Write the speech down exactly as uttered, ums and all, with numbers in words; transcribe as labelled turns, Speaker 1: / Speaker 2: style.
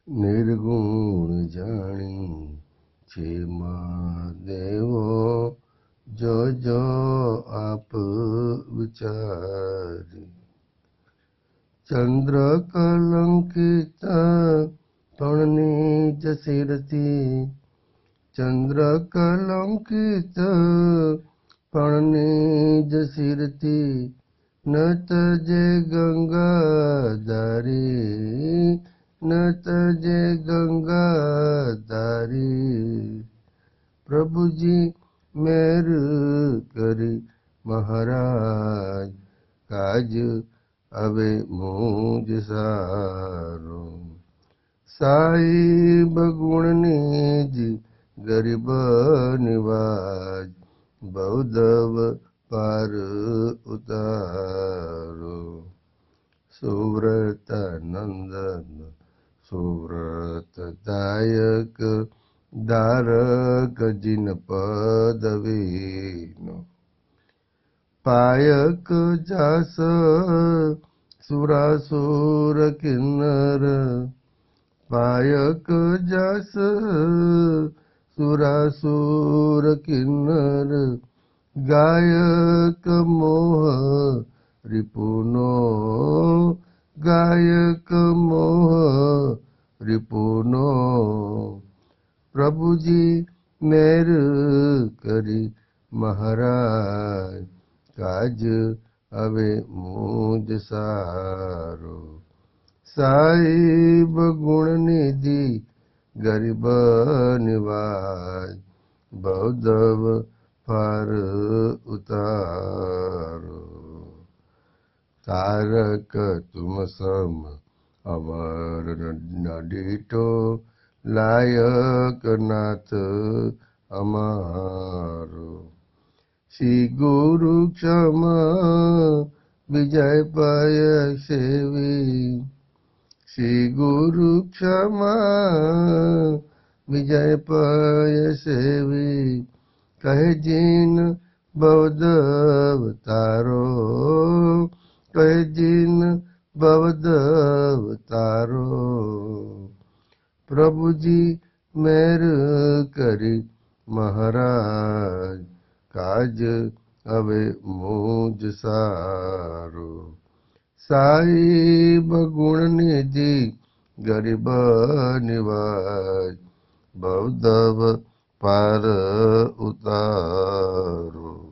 Speaker 1: નિર્ગુણ જાણી છે મહાદેવો, જો જો આપ વિચારી. ચંદ્ર કલંકિત પણ નિજ શિરથી, ચંદ્ર કલંકિત પણ નિજ શિરથી, ન તજે ગંગાધારી, ન તજે ગંગાધારી. પ્રભુજી મેર કરી મહારાજ, કાજ હવે મુજ સારો. સાઈબ ગુણનિજ ગરીબ નિવાજ, બૌદ્ધવ પાર ઉતારો. સુવ્રત નંદન સુવ્રતદાયક, ધારક જીન પદવીનો. પાયક જાસ સુરાસુર કિન્નર, પાયક જાસ સુરાસુર કિન્નર. ગાયક મોહ રિપુનો, ગાયક મોહ રિપુનો. પ્રભુજી મેર કરી મહારાજ, કાજ હવે મુજ સારો. સાઈબ ગુણનિધિ ગરીબ નિવાજ, બૌદ્ધવ પાર ઉતારો. તારક તુમ સમ અમર ન દીઠો, લાયક નાથ અમારો. શ્રી ગુરુ ક્ષમા વિજય પાય સેવી, શ્રી ગુરુ ક્ષમા વિજય પાય સેવી. કહે જીન બૌદ્ધવ તારો, કહે જીન બૌદ્ધવ તારો. પ્રભુજી મેર કરી મહારાજ, કાજ હવે મુજ સારો. સાઈબ ગુણનિધિ ગરીબ નિવાજ, બૌદ્ધવ પાર ઉતારો.